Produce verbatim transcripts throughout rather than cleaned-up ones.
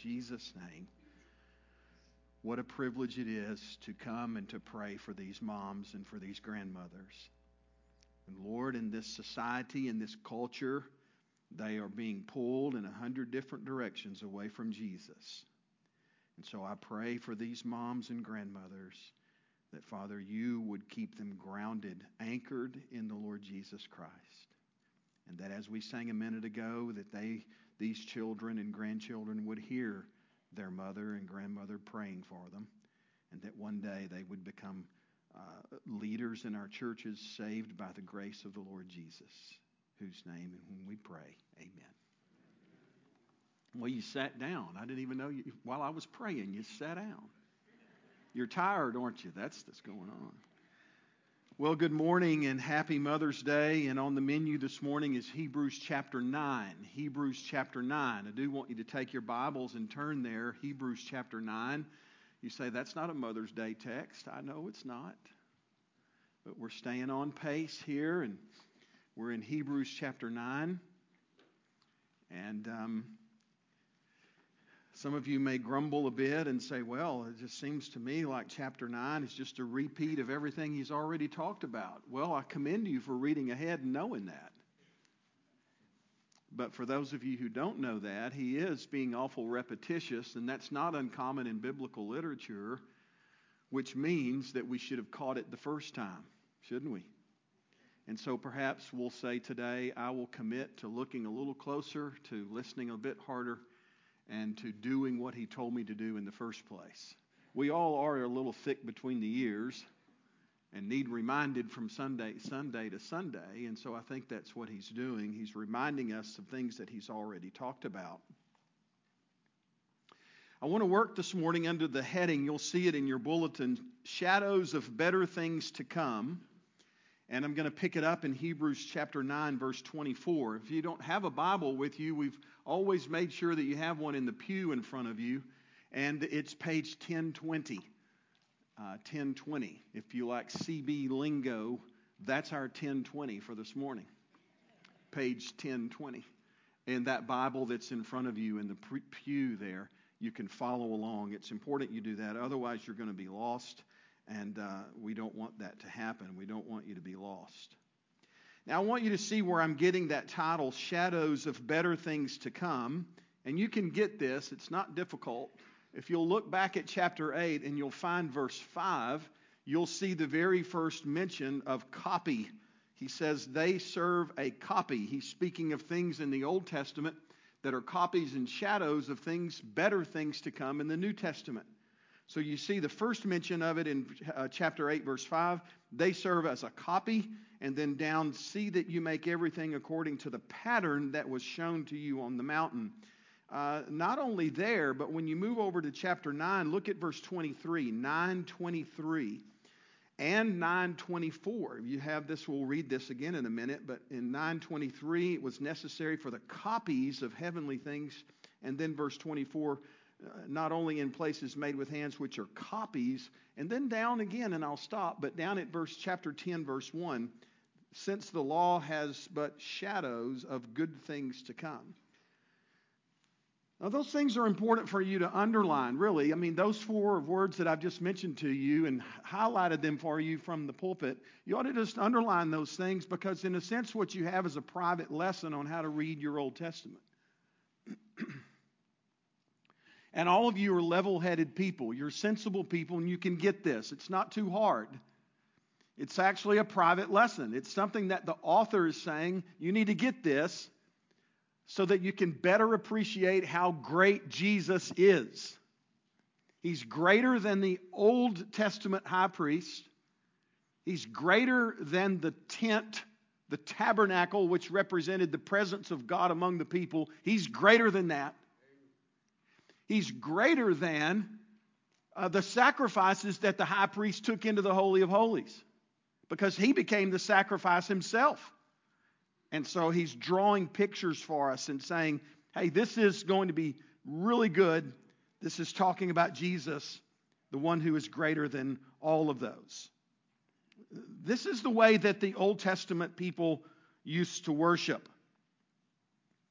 Jesus' name. What a privilege it is to come and to pray for these moms and for these grandmothers. And Lord, in this society, in this culture, they are being pulled in a hundred different directions away from Jesus. And so I pray for these moms and grandmothers that, Father, you would keep them grounded, anchored in the Lord Jesus Christ. And that as we sang a minute ago, that they, these children and grandchildren would hear their mother and grandmother praying for them, and that one day they would become uh, leaders in our churches, saved by the grace of the Lord Jesus, whose name and whom we pray. Amen. Well, you sat down. I didn't even know you, while I was praying, you sat down. You're tired, aren't you? That's what's going on. Well, good morning and happy Mother's Day. And on the menu this morning is Hebrews chapter nine. Hebrews chapter nine. I do want you to take your Bibles and turn there. Hebrews chapter nine. You say, that's not a Mother's Day text. I know it's not. But we're staying on pace here, and we're in Hebrews chapter nine. And um, some of you may grumble a bit and say, well, it just seems to me like chapter nine is just a repeat of everything he's already talked about. Well, I commend you for reading ahead and knowing that. But for those of you who don't know that, he is being awful repetitious, and that's not uncommon in biblical literature, which means that we should have caught it the first time, shouldn't we? And so perhaps we'll say today, I will commit to looking a little closer, to listening a bit harder, and to doing what he told me to do in the first place. We all are a little thick between the ears and need reminded from Sunday, Sunday to Sunday. And so I think that's what he's doing. He's reminding us of things that he's already talked about. I want to work this morning under the heading, you'll see it in your bulletin, Shadows of Better Things to Come. And I'm going to pick it up in Hebrews chapter nine, verse twenty-four. If you don't have a Bible with you, we've always made sure that you have one in the pew in front of you. And it's page ten twenty. Uh, ten twenty. If you like C B lingo, that's our ten twenty for this morning. Page ten twenty. And that Bible that's in front of you in the pew there, you can follow along. It's important you do that. Otherwise, you're going to be lost. And uh, we don't want that to happen. We don't want you to be lost. Now, I want you to see where I'm getting that title, Shadows of Better Things to Come. And you can get this. It's not difficult. If you'll look back at chapter eight and you'll find verse five, you'll see the very first mention of copy. He says they serve a copy. He's speaking of things in the Old Testament that are copies and shadows of things, better things to come in the New Testament. So you see the first mention of it in uh, chapter eight, verse five. They serve as a copy. And then down, see that you make everything according to the pattern that was shown to you on the mountain. Uh, not only there, but when you move over to chapter nine, look at verse twenty-three. nine twenty-three and nine twenty-four. You have this, we'll read this again in a minute. But in nine twenty-three, it was necessary for the copies of heavenly things. And then verse twenty-four, Uh, not only in places made with hands, which are copies, and then down again, and I'll stop, but down at verse chapter ten, verse one, since the law has but shadows of good things to come. Now, those things are important for you to underline, really. I mean, those four words that I've just mentioned to you and highlighted them for you from the pulpit, you ought to just underline those things because, in a sense, what you have is a private lesson on how to read your Old Testament. And all of you are level-headed people. You're sensible people, and you can get this. It's not too hard. It's actually a private lesson. It's something that the author is saying, you need to get this so that you can better appreciate how great Jesus is. He's greater than the Old Testament high priest. He's greater than the tent, the tabernacle, which represented the presence of God among the people. He's greater than that. He's greater than uh, the sacrifices that the high priest took into the Holy of Holies, because he became the sacrifice himself. And so he's drawing pictures for us and saying, hey, this is going to be really good. This is talking about Jesus, the one who is greater than all of those. This is the way that the Old Testament people used to worship.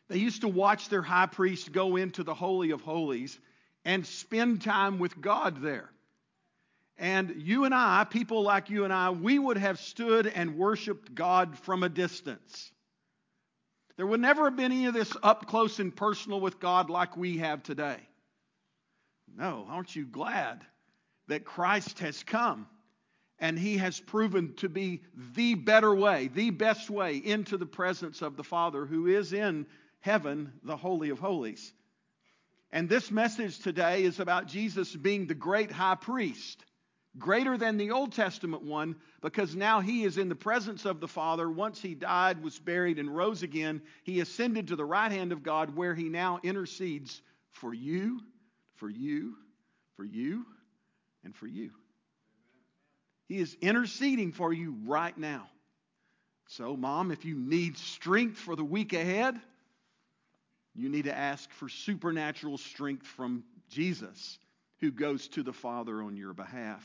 They used to watch their high priest go into the Holy of Holies and spend time with God there. And you and I, people like you and I, we would have stood and worshiped God from a distance. There would never have been any of this up close and personal with God like we have today. No, aren't you glad that Christ has come and He has proven to be the better way, the best way into the presence of the Father who is in heaven, the Holy of Holies. And this message today is about Jesus being the great high priest, greater than the Old Testament one, because now He is in the presence of the Father. Once He died, was buried, and rose again, He ascended to the right hand of God, where He now intercedes for you, for you, for you, and for you. He is interceding for you right now. So, Mom, if you need strength for the week ahead, you need to ask for supernatural strength from Jesus, who goes to the Father on your behalf.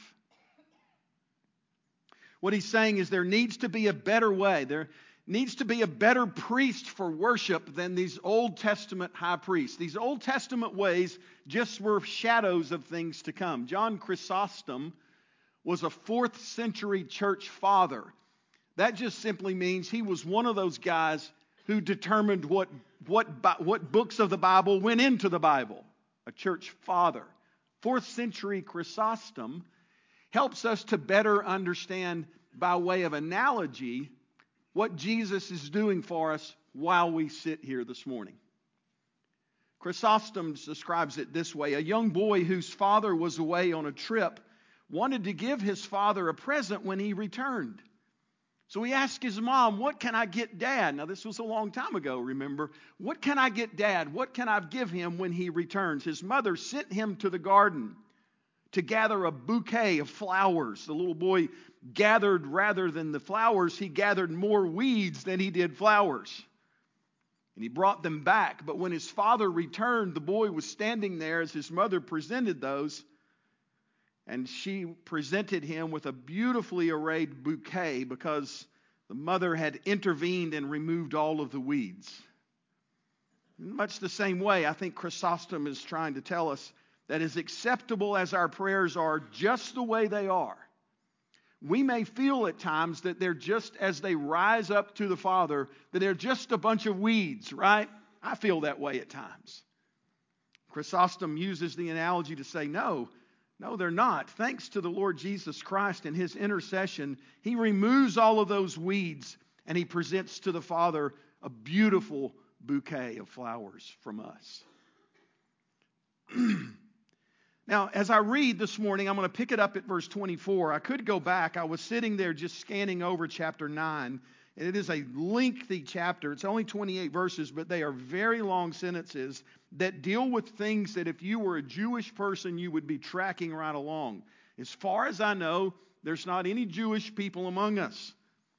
What he's saying is there needs to be a better way. There needs to be a better priest for worship than these Old Testament high priests. These Old Testament ways just were shadows of things to come. John Chrysostom was a fourth century church father. That just simply means he was one of those guys who determined what, what, what books of the Bible went into the Bible. A church father. Fourth century Chrysostom helps us to better understand, by way of analogy, what Jesus is doing for us while we sit here this morning. Chrysostom describes it this way. A young boy whose father was away on a trip wanted to give his father a present when he returned. So he asked his mom, "What can I get Dad?" Now, this was a long time ago, remember. "What can I get Dad? What can I give him when he returns?" His mother sent him to the garden to gather a bouquet of flowers. The little boy gathered, rather than the flowers, he gathered more weeds than he did flowers. And he brought them back. But when his father returned, the boy was standing there as his mother presented those. And she presented him with a beautifully arrayed bouquet because the mother had intervened and removed all of the weeds. In much the same way, I think Chrysostom is trying to tell us that as acceptable as our prayers are just the way they are, we may feel at times that they're just, as they rise up to the Father, that they're just a bunch of weeds, right? I feel that way at times. Chrysostom uses the analogy to say, no, no, they're not. Thanks to the Lord Jesus Christ and His intercession, He removes all of those weeds and He presents to the Father a beautiful bouquet of flowers from us. Now, as I read this morning, I'm going to pick it up at verse twenty-four. I could go back. I was sitting there just scanning over chapter nine, and it is a lengthy chapter. It's only twenty-eight verses, but they are very long sentences that deal with things that if you were a Jewish person, you would be tracking right along. As far as I know, there's not any Jewish people among us.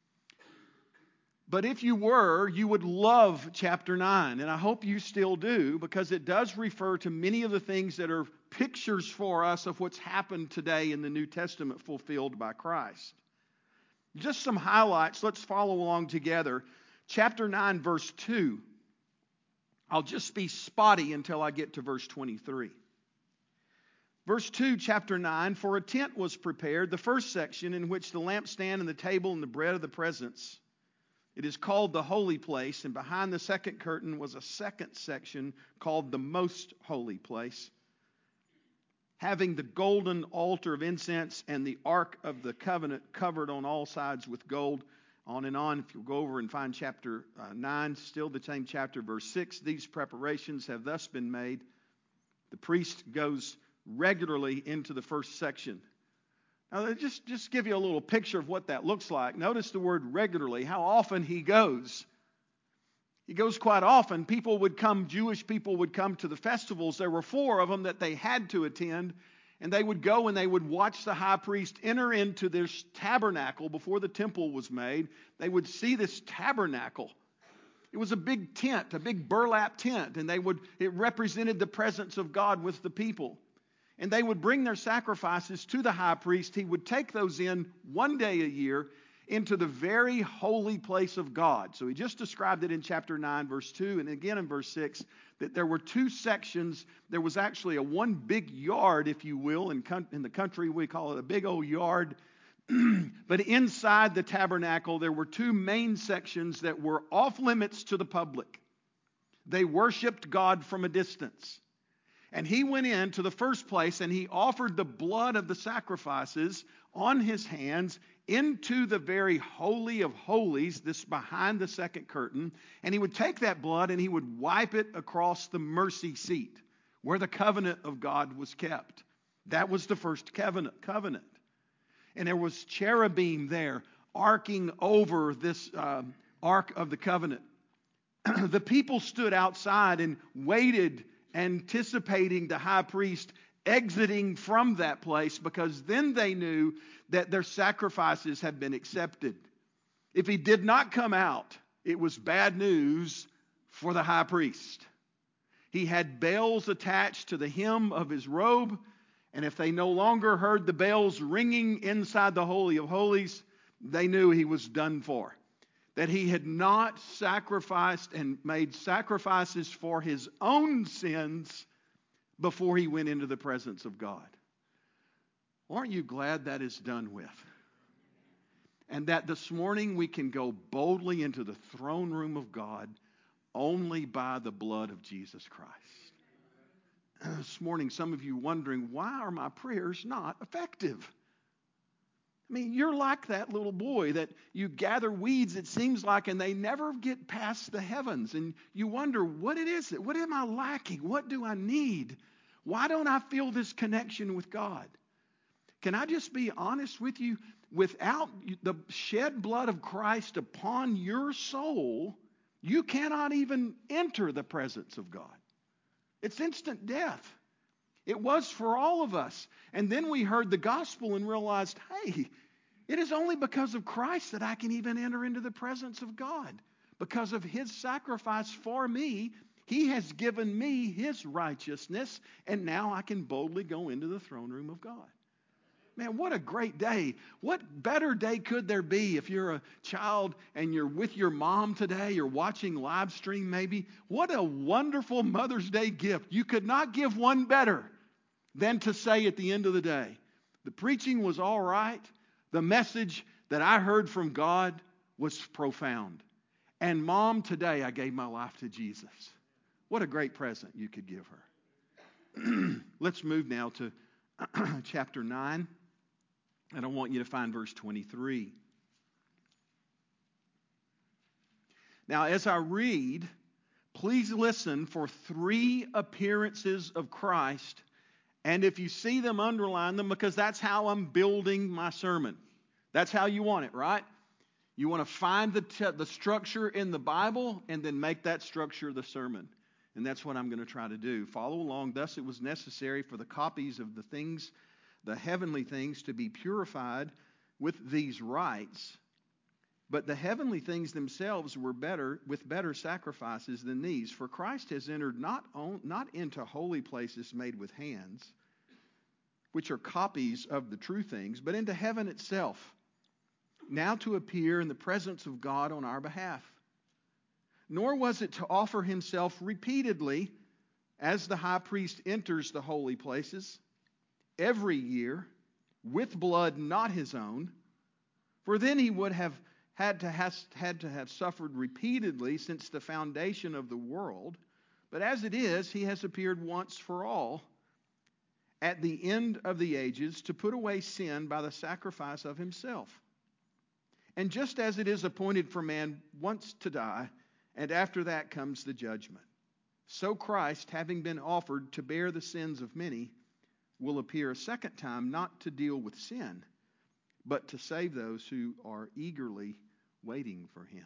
But if you were, you would love chapter nine, and I hope you still do, because it does refer to many of the things that are pictures for us of what's happened today in the New Testament fulfilled by Christ. Just some highlights. Let's follow along together. Chapter nine, verse two. I'll just be spotty until I get to verse twenty-three. Verse two, chapter nine, "For a tent was prepared," the first section, in which the lampstand and the table and the bread of the presence. It is called the holy place, and behind the second curtain was a second section called the most holy place, having the golden altar of incense and the ark of the covenant covered on all sides with gold. On and on. If you go over and find chapter uh, nine, still the same chapter, verse six, "These preparations have thus been made." The priest goes regularly into the first section. Now, just, just give you a little picture of what that looks like. Notice the word regularly, how often he goes. He goes quite often. People would come, Jewish people would come to the festivals. There were four of them that they had to attend. And they would go and they would watch the high priest enter into this tabernacle before the temple was made. They would see this tabernacle. It was a big tent, a big burlap tent. And they would it represented the presence of God with the people. And they would bring their sacrifices to the high priest. He would take those in one day a year. into the very holy place of God. So he just described it in chapter nine, verse two, and again in verse six, that there were two sections. There was actually a one big yard, if you will. In, in the country, we call it a big old yard. But inside the tabernacle, there were two main sections that were off limits to the public. They worshiped God from a distance. And he went into the first place and he offered the blood of the sacrifices on his hands into the very holy of holies, this behind the second curtain. And he would take that blood and he would wipe it across the mercy seat where the covenant of God was kept. That was the first covenant. covenant. And there was cherubim there arcing over this uh, ark of the covenant. The people stood outside and waited, anticipating the high priest exiting from that place, because then they knew that their sacrifices had been accepted. If he did not come out, it was bad news for the high priest. He had bells attached to the hem of his robe, and if they no longer heard the bells ringing inside the Holy of Holies, they knew he was done for. That he had not sacrificed and made sacrifices for his own sins before he went into the presence of God. Aren't you glad that is done with? And that this morning we can go boldly into the throne room of God only by the blood of Jesus Christ. This morning, some of you wondering, why are my prayers not effective? I mean, you're like that little boy that you gather weeds, it seems like, and they never get past the heavens. And you wonder, what it is? What am I lacking? What do I need? Why don't I feel this connection with God? Can I just be honest with you? Without the shed blood of Christ upon your soul, you cannot even enter the presence of God. It's instant death. It was for all of us. And then we heard the gospel and realized, hey, it is only because of Christ that I can even enter into the presence of God. Because of his sacrifice for me, he has given me his righteousness, and now I can boldly go into the throne room of God. Man, what a great day. What better day could there be if you're a child and you're with your mom today, you're watching live stream maybe? What a wonderful Mother's Day gift. You could not give one better than to say at the end of the day, the preaching was all right. The message that I heard from God was profound. And Mom, today I gave my life to Jesus. What a great present you could give her. Let's move now to chapter nine. And I want you to find verse twenty-three. Now, as I read, please listen for three appearances of Christ. And if you see them, underline them, because that's how I'm building my sermon. That's how you want it, right? You want to find the, t- the structure in the Bible and then make that structure the sermon. And that's what I'm going to try to do. Follow along. Thus it was necessary for the copies of the things, the heavenly things, to be purified with these rites. But the heavenly things themselves were better, with better sacrifices than these. For Christ has entered not, on, not into holy places made with hands, which are copies of the true things, but into heaven itself, now to appear in the presence of God on our behalf. Nor was it to offer himself repeatedly, as the high priest enters the holy places, every year, with blood not his own, for then he would have had to, has, had to have suffered repeatedly since the foundation of the world. But as it is, he has appeared once for all at the end of the ages to put away sin by the sacrifice of himself. And just as it is appointed for man once to die, and after that comes the judgment, so Christ, having been offered to bear the sins of many, will appear a second time, not to deal with sin, but to save those who are eagerly waiting for him.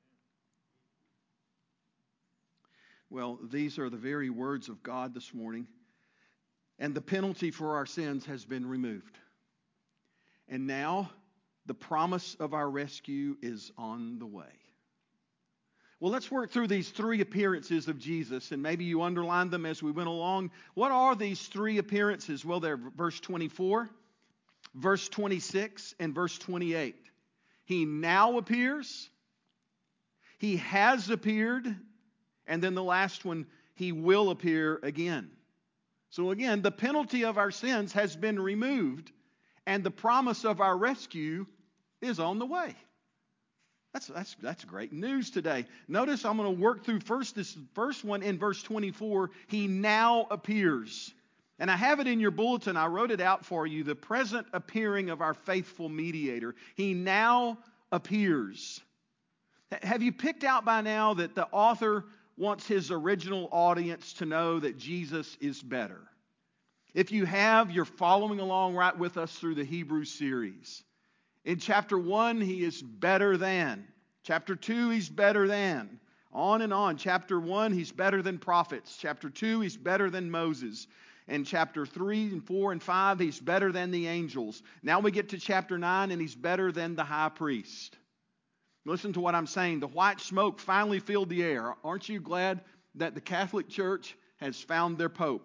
Well, these are the very words of God this morning. And the penalty for our sins has been removed. And now the promise of our rescue is on the way. Well, let's work through these three appearances of Jesus, and maybe you underlined them as we went along. What are these three appearances? Well, they're verse twenty-four, verse twenty-six, and verse twenty-eight. He now appears. He has appeared. And then the last one, He will appear again. So again, the penalty of our sins has been removed, and the promise of our rescue is on the way. That's, that's, that's great news today. Notice I'm going to work through first this first one in verse twenty-four. He now appears. And I have it in your bulletin. I wrote it out for you. The present appearing of our faithful mediator. He now appears. Have you picked out by now that the author wants his original audience to know that Jesus is better? If you have, you're following along right with us through the Hebrews series. In chapter one, He is better than. Chapter two, He's better than. On and on. Chapter one, He's better than prophets. Chapter two, He's better than Moses. In chapter three and four and five, He's better than the angels. Now we get to chapter nine, and He's better than the high priest. Listen to what I'm saying. The white smoke finally filled the air. Aren't you glad that the Catholic Church has found their Pope?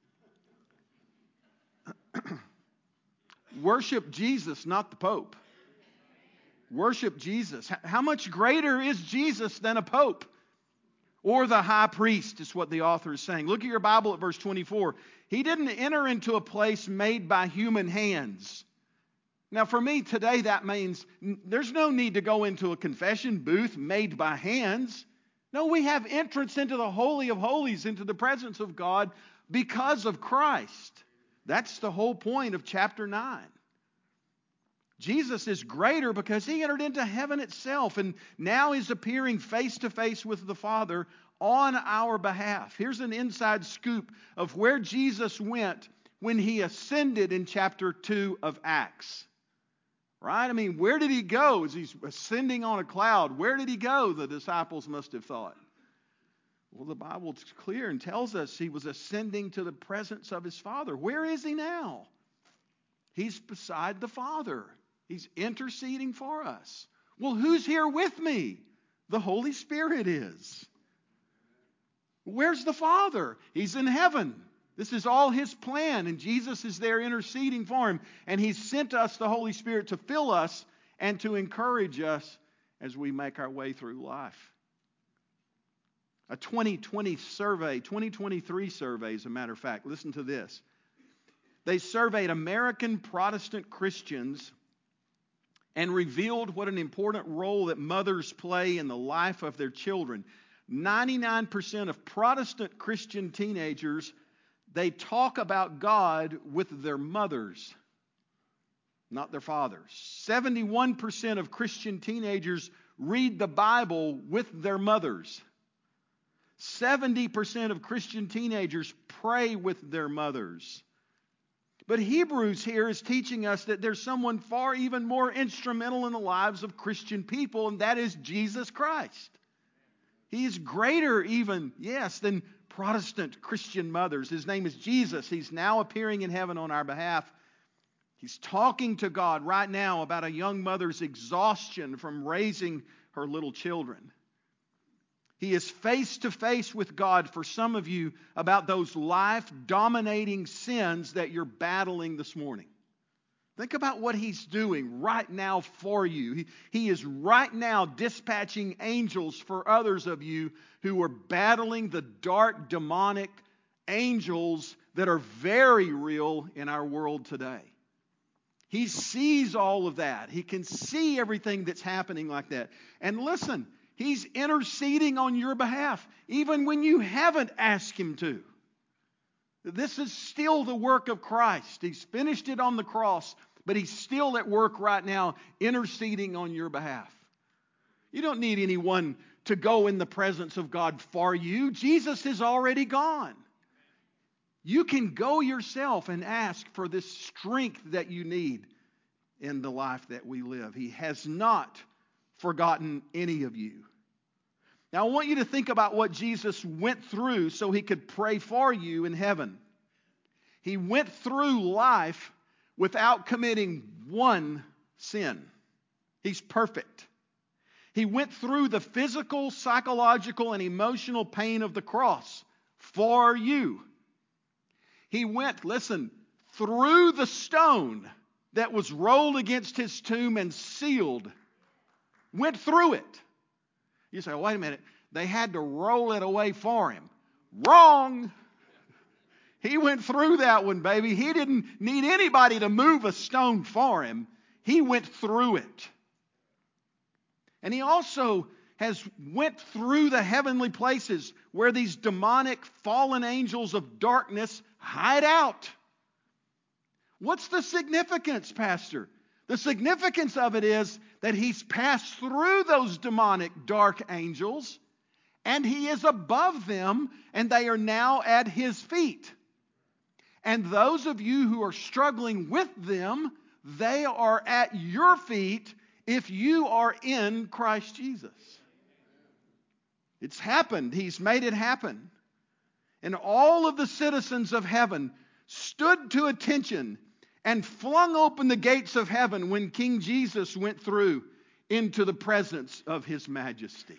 Worship Jesus, not the Pope. Worship Jesus. How much greater is Jesus than a Pope? Or the high priest is what the author is saying. Look at your Bible at verse twenty-four. He didn't enter into a place made by human hands. Now for me today that means there's no need to go into a confession booth made by hands. No, we have entrance into the Holy of Holies, into the presence of God because of Christ. That's the whole point of chapter nine. Jesus is greater because He entered into heaven itself and now is appearing face to face with the Father on our behalf. Here's an inside scoop of where Jesus went when He ascended in chapter two of Acts. Right? I mean, where did He go as He's ascending on a cloud? Where did He go, the disciples must have thought? Well, the Bible is clear and tells us He was ascending to the presence of His Father. Where is He now? He's beside the Father. He's interceding for us. Well, who's here with me? The Holy Spirit is. Where's the Father? He's in heaven. This is all His plan, and Jesus is there interceding for Him. And He's sent us the Holy Spirit to fill us and to encourage us as we make our way through life. A twenty twenty survey, twenty twenty-three survey, as a matter of fact, listen to this. They surveyed American Protestant Christians and revealed what an important role that mothers play in the life of their children. ninety-nine percent of Protestant Christian teenagers, they talk about God with their mothers, not their fathers. seventy-one percent of Christian teenagers read the Bible with their mothers. seventy percent of Christian teenagers pray with their mothers. But Hebrews here is teaching us that there's someone far even more instrumental in the lives of Christian people, and that is Jesus Christ. He is greater even, yes, than Protestant Christian mothers. His name is Jesus. He's now appearing in heaven on our behalf. He's talking to God right now about a young mother's exhaustion from raising her little children. He is face to face with God for some of you about those life-dominating sins that you're battling this morning. Think about what He's doing right now for you. He, he is right now dispatching angels for others of you who are battling the dark, demonic angels that are very real in our world today. He sees all of that. He can see everything that's happening like that. And listen, He's interceding on your behalf, even when you haven't asked Him to. This is still the work of Christ. He's finished it on the cross, but He's still at work right now, interceding on your behalf. You don't need anyone to go in the presence of God for you. Jesus is already gone. You can go yourself and ask for this strength that you need in the life that we live. He has not forgotten any of you. Now, I want you to think about what Jesus went through so He could pray for you in heaven. He went through life without committing one sin. He's perfect. He went through the physical, psychological, and emotional pain of the cross for you. He went, listen, through the stone that was rolled against His tomb and sealed Went through it. You say, wait a minute. They had to roll it away for him. Wrong. He went through that one, baby. He didn't need anybody to move a stone for him. He went through it. And he also has went through the heavenly places where these demonic fallen angels of darkness hide out. What's the significance, Pastor? The significance of it is that he's passed through those demonic dark angels and he is above them and they are now at his feet. And those of you who are struggling with them, they are at your feet if you are in Christ Jesus. It's happened. He's made it happen. And all of the citizens of heaven stood to attention and flung open the gates of heaven when King Jesus went through into the presence of His majesty.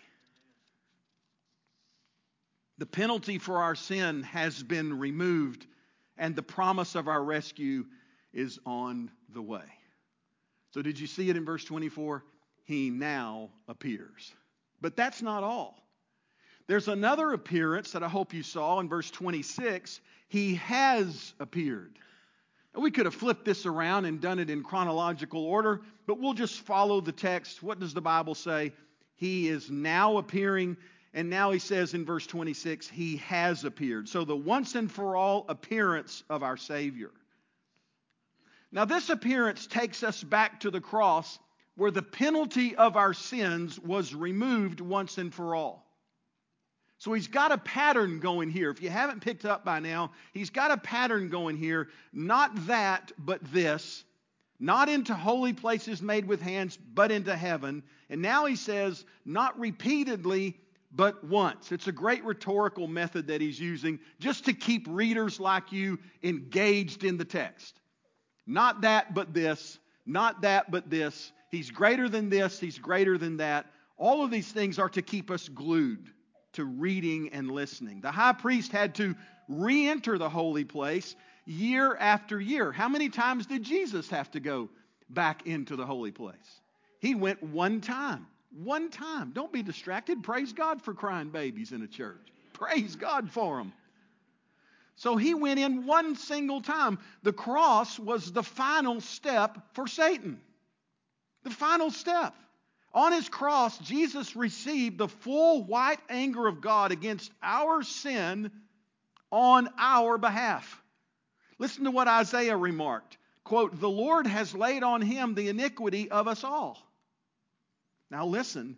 The penalty for our sin has been removed, and the promise of our rescue is on the way. So did you see it in verse twenty-four? He now appears. But that's not all. There's another appearance that I hope you saw in verse twenty-six. He has appeared. And we could have flipped this around and done it in chronological order, but we'll just follow the text. What does the Bible say? He is now appearing, and now he says in verse twenty-six, He has appeared. So the once and for all appearance of our Savior. Now this appearance takes us back to the cross where the penalty of our sins was removed once and for all. So he's got a pattern going here. If you haven't picked up by now, he's got a pattern going here. Not that, but this. Not into holy places made with hands, but into heaven. And now he says, not repeatedly, but once. It's a great rhetorical method that he's using just to keep readers like you engaged in the text. Not that, but this. Not that, but this. He's greater than this. He's greater than that. All of these things are to keep us glued to reading and listening. The high priest had to re-enter the holy place year after year. How many times did Jesus have to go back into the holy place? He went one time. One time. Don't be distracted. Praise God for crying babies in a church. Praise God for them. So he went in one single time. The cross was the final step for Satan. The final step. On his cross, Jesus received the full white anger of God against our sin on our behalf. Listen to what Isaiah remarked. Quote, the Lord has laid on him the iniquity of us all. Now listen.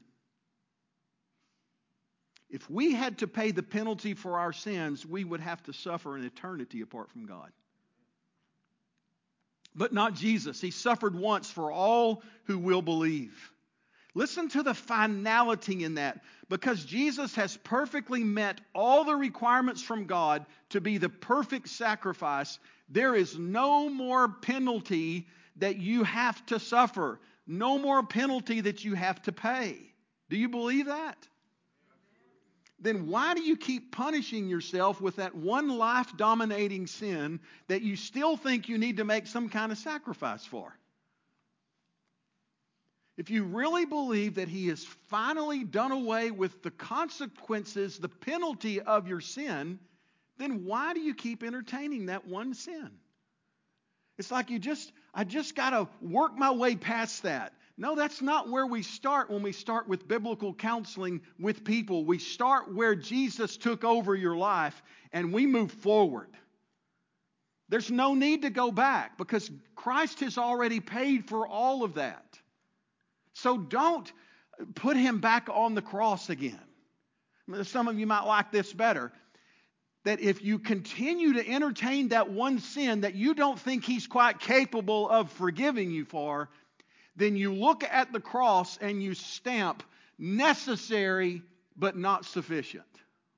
If we had to pay the penalty for our sins, we would have to suffer an eternity apart from God. But not Jesus. He suffered once for all who will believe. Listen to the finality in that. Because Jesus has perfectly met all the requirements from God to be the perfect sacrifice, there is no more penalty that you have to suffer. No more penalty that you have to pay. Do you believe that? Then why do you keep punishing yourself with that one life-dominating sin that you still think you need to make some kind of sacrifice for? If you really believe that He has finally done away with the consequences, the penalty of your sin, then why do you keep entertaining that one sin? It's like you just, I just got to work my way past that. No, that's not where we start when we start with biblical counseling with people. We start where Jesus took over your life and we move forward. There's no need to go back because Christ has already paid for all of that. So don't put Him back on the cross again. Some of you might like this better. That if you continue to entertain that one sin that you don't think He's quite capable of forgiving you for, then you look at the cross and you stamp necessary but not sufficient.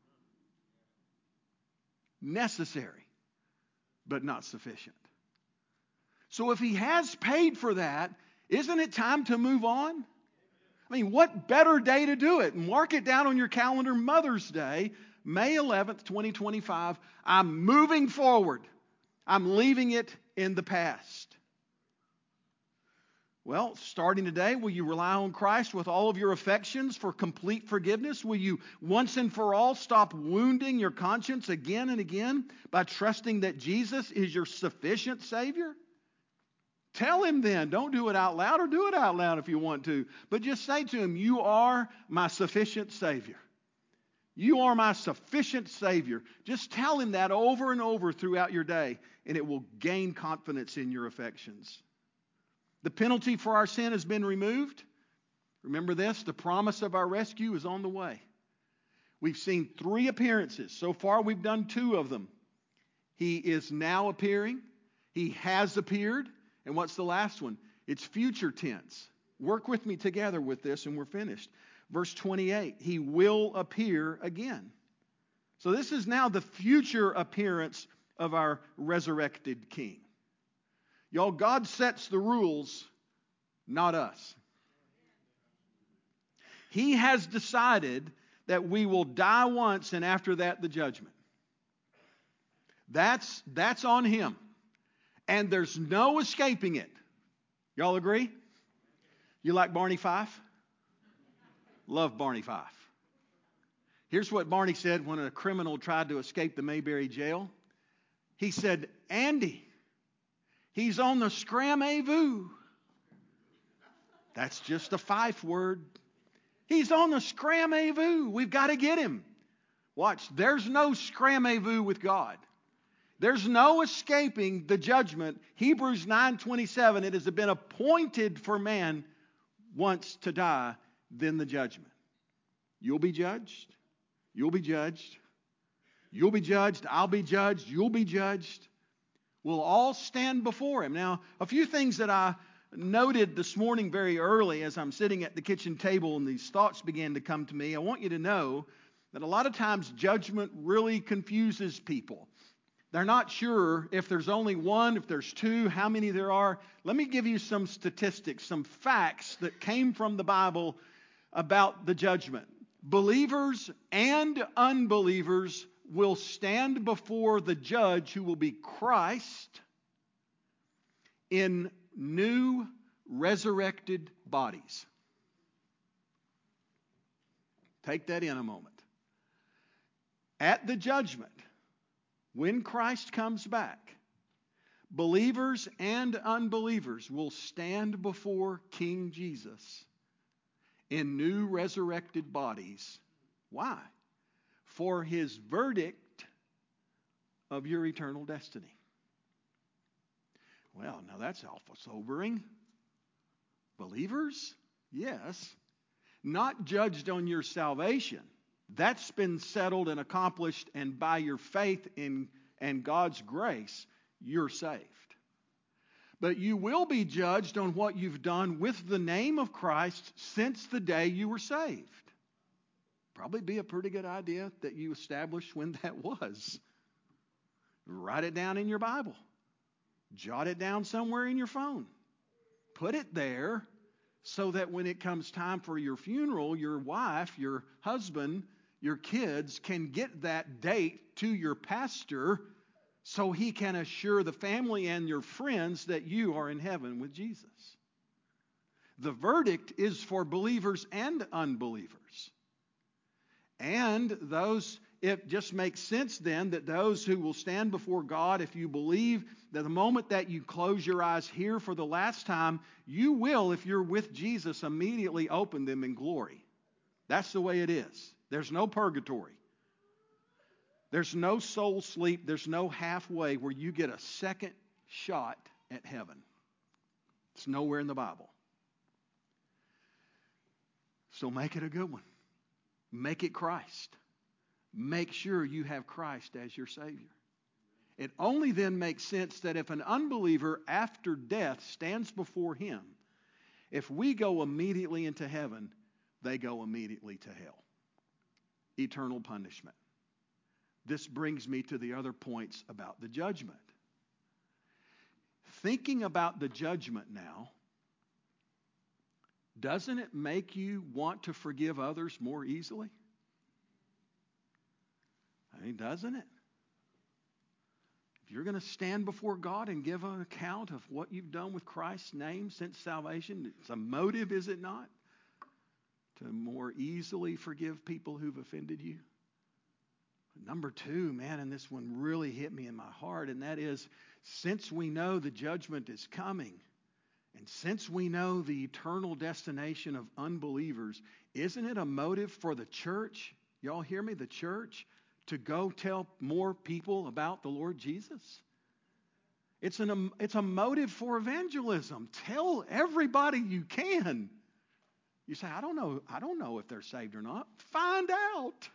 Necessary but not sufficient. So if He has paid for that, isn't it time to move on? I mean, what better day to do it? Mark it down on your calendar, Mother's Day, May eleventh, twenty twenty-five. I'm moving forward. I'm leaving it in the past. Well, starting today, will you rely on Christ with all of your affections for complete forgiveness? Will you once and for all stop wounding your conscience again and again by trusting that Jesus is your sufficient Savior? Tell Him then. Don't do it out loud, or do it out loud if you want to. But just say to Him, you are my sufficient Savior. You are my sufficient Savior. Just tell Him that over and over throughout your day, and it will gain confidence in your affections. The penalty for our sin has been removed. Remember this, the promise of our rescue is on the way. We've seen three appearances. So far we've done two of them. He is now appearing. He has appeared. And what's the last one? It's future tense. Work with me together with this and we're finished. Verse twenty-eight, He will appear again. So this is now the future appearance of our resurrected King. Y'all, God sets the rules, not us. He has decided that we will die once and after that the judgment. That's, that's on Him. And there's no escaping it. Y'all agree? You like Barney Fife? Love Barney Fife. Here's what Barney said when a criminal tried to escape the Mayberry jail. He said, Andy, he's on the scram-a-voo. That's just a Fife word. He's on the scram-a-voo. We've got to get him. Watch, there's no scram-a-voo with God. There's no escaping the judgment. Hebrews nine twenty-seven, it has been appointed for man once to die, then the judgment. You'll be judged. You'll be judged. You'll be judged. I'll be judged. You'll be judged. We'll all stand before Him. Now, a few things that I noted this morning very early as I'm sitting at the kitchen table and these thoughts began to come to me. I want you to know that a lot of times judgment really confuses people. They're not sure if there's only one, if there's two, how many there are. Let me give you some statistics, some facts that came from the Bible about the judgment. Believers and unbelievers will stand before the judge, who will be Christ, in new resurrected bodies. Take that in a moment. At the judgment, when Christ comes back, believers and unbelievers will stand before King Jesus in new resurrected bodies. Why? For His verdict of your eternal destiny. Well, now that's awful sobering. Believers? Yes. Not judged on your salvation. That's been settled and accomplished, and by your faith in and God's grace, you're saved. But you will be judged on what you've done with the name of Christ since the day you were saved. Probably be a pretty good idea that you establish when that was. Write it down in your Bible. Jot it down somewhere in your phone. Put it there so that when it comes time for your funeral, your wife, your husband, your kids can get that date to your pastor so he can assure the family and your friends that you are in heaven with Jesus. The verdict is for believers and unbelievers. And those, it just makes sense then that those who will stand before God, if you believe that the moment that you close your eyes here for the last time, you will, if you're with Jesus, immediately open them in glory. That's the way it is. There's no purgatory. There's no soul sleep. There's no halfway where you get a second shot at heaven. It's nowhere in the Bible. So make it a good one. Make it Christ. Make sure you have Christ as your Savior. It only then makes sense that if an unbeliever after death stands before Him, if we go immediately into heaven, they go immediately to hell. Eternal punishment. This brings me to the other points about the judgment. Thinking about the judgment now, doesn't it make you want to forgive others more easily? I mean, doesn't it? you're going to stand before God and give an account of what you've done with Christ's name since salvation. It's a motive, is it not? To more easily forgive people who've offended you. Number two, man, and this one really hit me in my heart, and that is, since we know the judgment is coming, and since we know the eternal destination of unbelievers, isn't it a motive for the church, y'all hear me, the church, to go tell more people about the Lord Jesus? It's, an, it's a motive for evangelism. Tell everybody you can. You say, I don't know, I don't know if they're saved or not. Find out.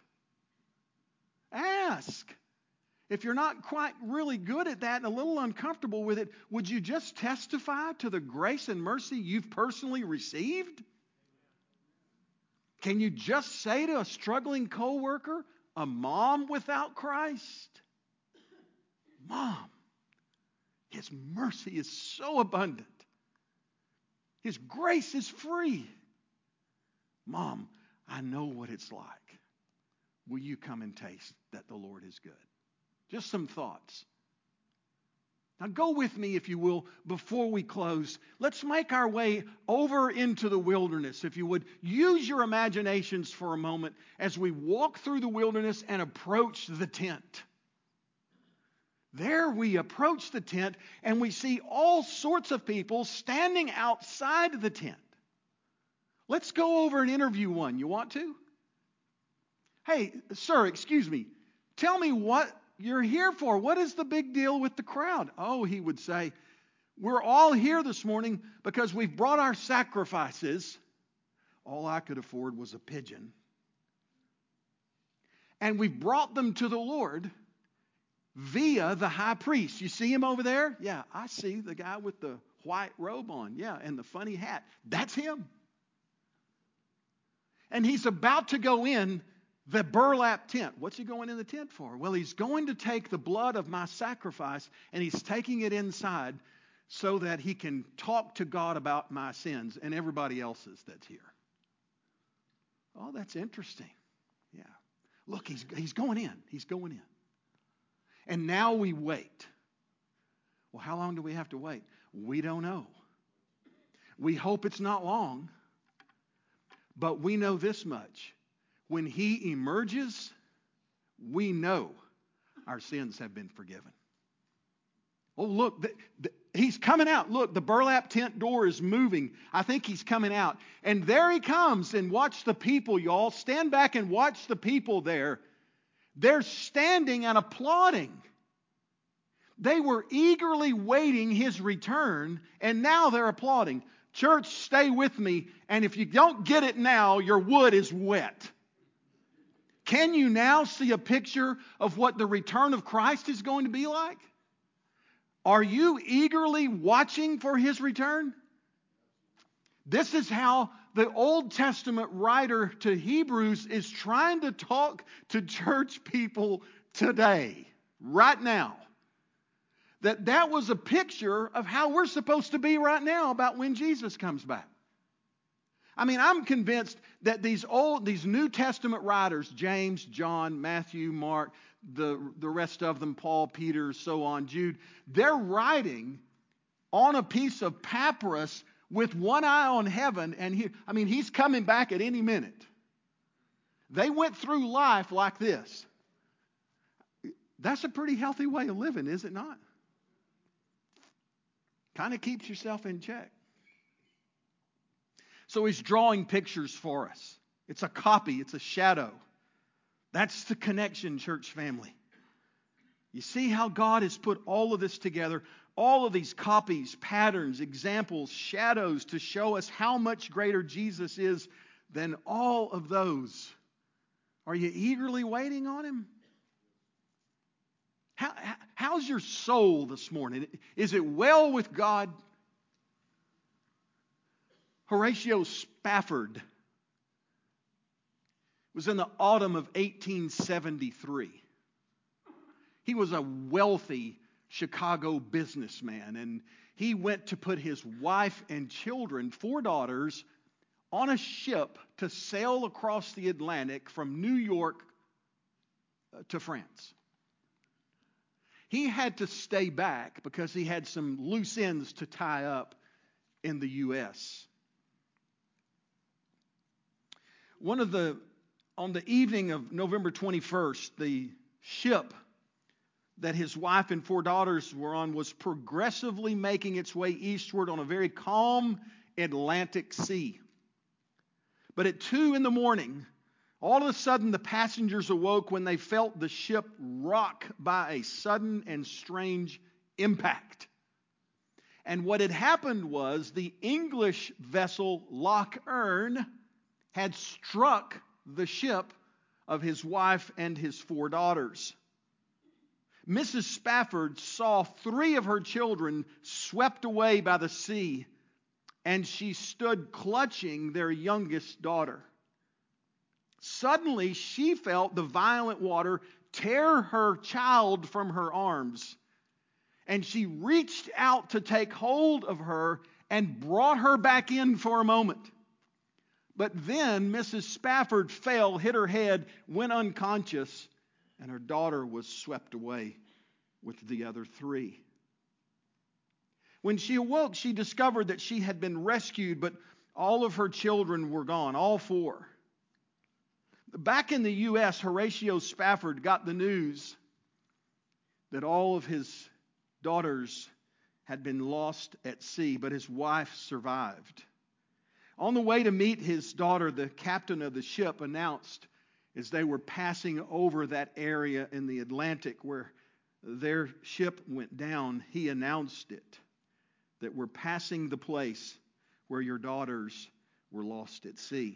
Ask. If you're not quite really good at that and a little uncomfortable with it, would you just testify to the grace and mercy you've personally received? Can you just say to a struggling coworker, a mom without Christ, Mom, His mercy is so abundant. His grace is free. Mom, I know what it's like. Will you come and taste that the Lord is good? Just some thoughts. Now go with me, if you will, before we close. Let's make our way over into the wilderness, if you would. Use your imaginations for a moment as we walk through the wilderness and approach the tent. There we approach the tent and we see all sorts of people standing outside the tent. Let's go over and interview one. You want to? Hey, sir, excuse me. Tell me what you're here for. What is the big deal with the crowd? Oh, he would say, we're all here this morning because we've brought our sacrifices. All I could afford was a pigeon. And we've brought them to the Lord via the high priest. You see him over there? Yeah, I see the guy with the white robe on. Yeah, and the funny hat. That's him. And he's about to go in the burlap tent. What's he going in the tent for? Well, he's going to take the blood of my sacrifice and he's taking it inside so that he can talk to God about my sins and everybody else's that's here. Oh, that's interesting. Yeah. Look, he's, he's going in. He's going in. And now we wait. Well, how long do we have to wait? We don't know. We hope it's not long. But we know this much. When he emerges, we know our sins have been forgiven. Oh, look, the, the, he's coming out. Look, the burlap tent door is moving. I think he's coming out. And there he comes. And watch the people, y'all. Stand back and watch the people there. They're standing and applauding. They were eagerly waiting his return, and now they're applauding. Church, stay with me, and if you don't get it now, your wood is wet. Can you now see a picture of what the return of Christ is going to be like? Are you eagerly watching for his return? This is how the Old Testament writer to Hebrews is trying to talk to church people today, right now. That that was a picture of how we're supposed to be right now about when Jesus comes back. I mean, I'm convinced that these old, these New Testament writers, James, John, Matthew, Mark, the, the rest of them, Paul, Peter, so on, Jude, they're writing on a piece of papyrus with one eye on heaven, and he, I mean, he's coming back at any minute. They went through life like this. That's a pretty healthy way of living, is it not? Kind of keeps yourself in check. So he's drawing pictures for us. It's a copy. It's a shadow. That's the connection, church family. You see how God has put all of this together, all of these copies, patterns, examples, shadows to show us how much greater Jesus is than all of those. Are you eagerly waiting on him? How, how's your soul this morning? Is it well with God? Horatio Spafford was in the autumn of eighteen seventy-three. He was a wealthy Chicago businessman, and he went to put his wife and children, four daughters, on a ship to sail across the Atlantic from New York to France. he had to stay back because he had some loose ends to tie up in the U S One of the, on the evening of November twenty-first, the ship that his wife and four daughters were on was progressively making its way eastward on a very calm Atlantic Sea. But at two in the morning, all of a sudden the passengers awoke when they felt the ship rock by a sudden and strange impact. And what had happened was the English vessel Loch Earn had struck the ship of his wife and his four daughters. Missus Spafford saw three of her children swept away by the sea, and she stood clutching their youngest daughter. Suddenly, she felt the violent water tear her child from her arms, and she reached out to take hold of her and brought her back in for a moment. But then Missus Spafford fell, hit her head, went unconscious, and her daughter was swept away with the other three. When she awoke, she discovered that she had been rescued, but all of her children were gone, all four. Back in the U S, Horatio Spafford got the news that all of his daughters had been lost at sea, but his wife survived. On the way to meet his daughter, the captain of the ship announced, as they were passing over that area in the Atlantic where their ship went down, he announced it, that we're passing the place where your daughters were lost at sea.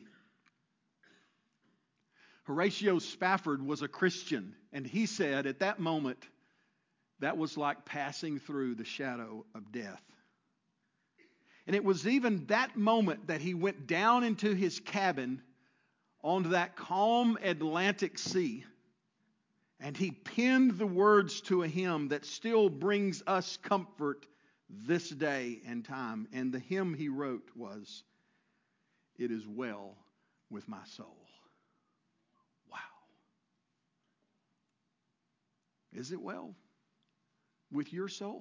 Horatio Spafford was a Christian, and he said at that moment, that was like passing through the shadow of death. And it was even that moment that he went down into his cabin onto that calm Atlantic Sea, and he penned the words to a hymn that still brings us comfort this day and time. And the hymn he wrote was, "It is well with my soul." Wow. Is it well with your soul?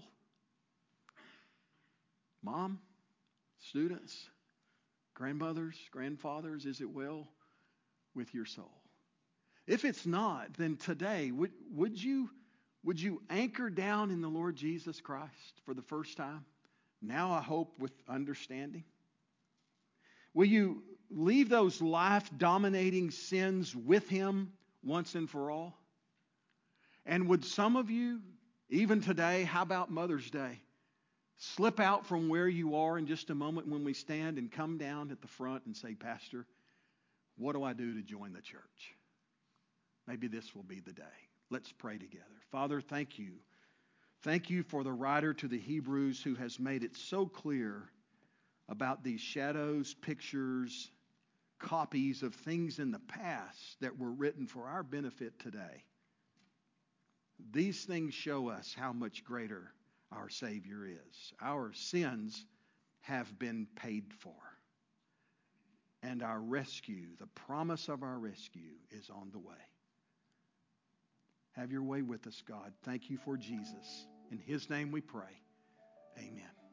Mom, students, grandmothers, grandfathers, is it well with your soul? If it's not, then today, would, would you would you anchor down in the Lord Jesus Christ for the first time? Now I hope with understanding. Will you leave those life-dominating sins with Him once and for all? And would some of you, even today, how about Mother's Day, slip out from where you are in just a moment when we stand and come down at the front and say, "Pastor, what do I do to join the church?" Maybe this will be the day. Let's pray together. Father, thank you. Thank you for the writer to the Hebrews who has made it so clear about these shadows, pictures, copies of things in the past that were written for our benefit today. These things show us how much greater our Savior is. Our sins have been paid for. And our rescue, the promise of our rescue, is on the way. Have your way with us, God. Thank you for Jesus. In His name we pray. Amen.